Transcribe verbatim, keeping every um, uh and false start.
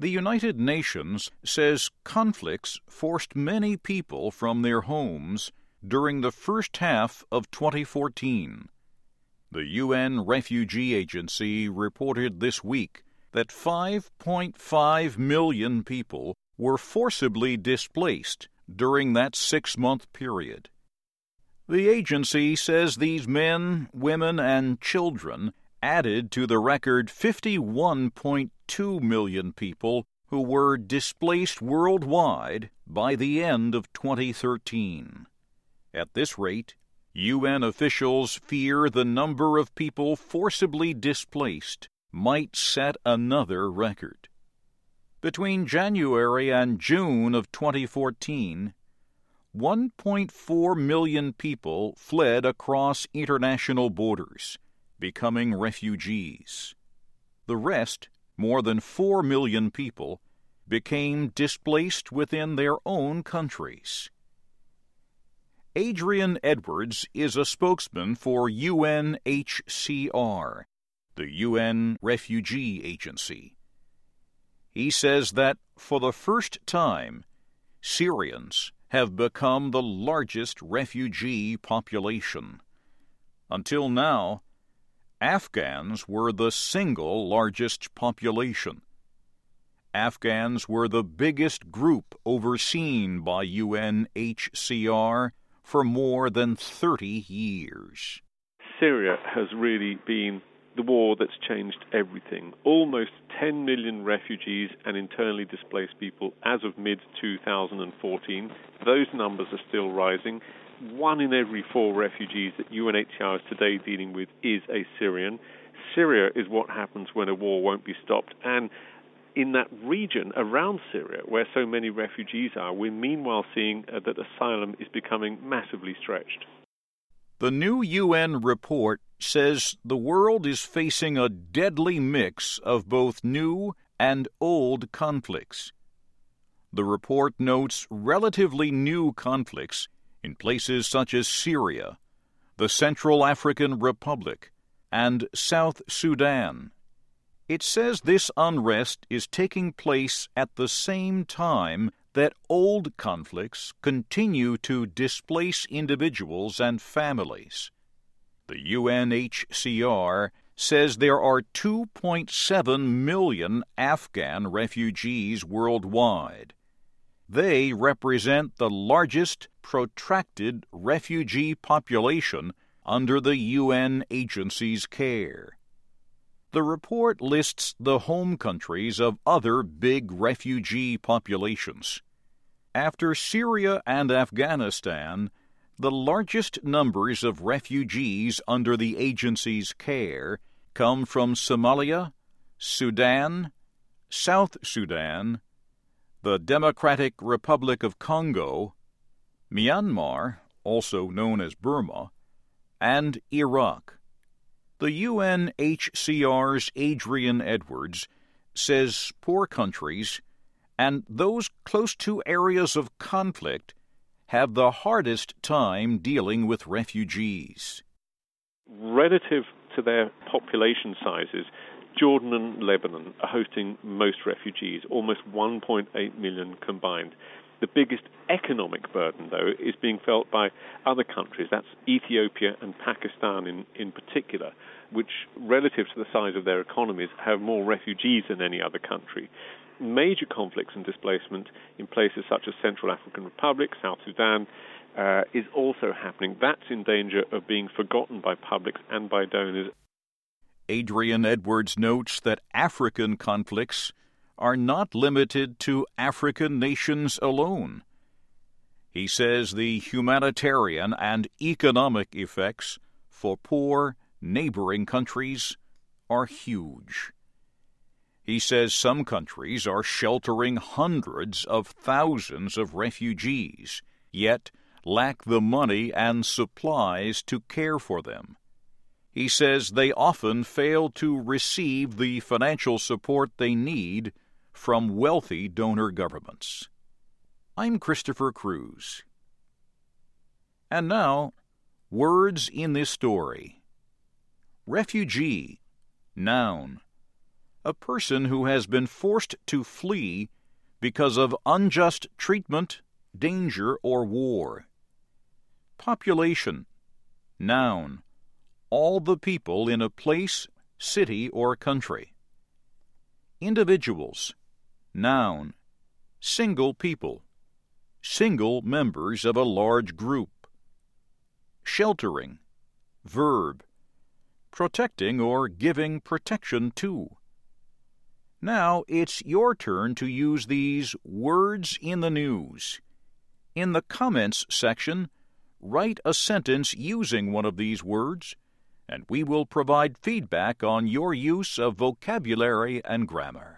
The United Nations says conflicts forced many people from their homes during the first half of twenty fourteen. The U N Refugee Agency reported this week that five point five million people were forcibly displaced during that six-month period. The agency says these men, women, and children added to the record fifty-one point two million people who were displaced worldwide by the end of twenty thirteen. At this rate, U N officials fear the number of people forcibly displaced might set another record. Between January and June of twenty fourteen, one point four million people fled across international borders, becoming refugees. The rest, more than four million people, became displaced within their own countries. Adrian Edwards is a spokesman for U N H C R, the U N Refugee Agency. He says that, for the first time, Syrians have become the largest refugee population. Until now, Afghans were the single largest population. Afghans were the biggest group overseen by U N H C R for more than thirty years. Syria has really been the war that's changed everything. Almost ten million refugees and internally displaced people as of mid twenty fourteen. Those numbers are still rising. One in every four refugees that U N H C R is today dealing with is a Syrian. Syria is what happens when a war won't be stopped. And in that region around Syria, where so many refugees are, we're meanwhile seeing uh, that asylum is becoming massively stretched. The new U N report says the world is facing a deadly mix of both new and old conflicts. The report notes relatively new conflicts in places such as Syria, the Central African Republic, and South Sudan. It says this unrest is taking place at the same time that old conflicts continue to displace individuals and families. The U N H C R says there are two point seven million Afghan refugees worldwide. They represent the largest protracted refugee population under the U N agency's care. The report lists the home countries of other big refugee populations. After Syria and Afghanistan, the largest numbers of refugees under the agency's care come from Somalia, Sudan, South Sudan, the Democratic Republic of Congo, Myanmar, also known as Burma, and Iraq. The U N H C R's Adrian Edwards says poor countries and those close to areas of conflict have the hardest time dealing with refugees. Relative to their population sizes, Jordan and Lebanon are hosting most refugees, almost one point eight million combined. The biggest economic burden, though, is being felt by other countries. That's Ethiopia and Pakistan in, in particular, which, relative to the size of their economies, have more refugees than any other country. Major conflicts and displacement in places such as Central African Republic, South Sudan, uh, is also happening. That's in danger of being forgotten by publics and by donors. Adrian Edwards notes that African conflicts are not limited to African nations alone. He says the humanitarian and economic effects for poor neighboring countries are huge. He says some countries are sheltering hundreds of thousands of refugees, yet lack the money and supplies to care for them. He says they often fail to receive the financial support they need from wealthy donor governments. I'm Christopher Cruz. And now, words in this story. Refugee, noun. a person who has been forced to flee because of unjust treatment, danger, or war. Population. Noun. All the people in a place, city, or country. Individuals. Noun. Single people. Single members of a large group. Sheltering. Verb. Protecting or giving protection to. Now it's your turn to use these words in the news. In the comments section, write a sentence using one of these words, and we will provide feedback on your use of vocabulary and grammar.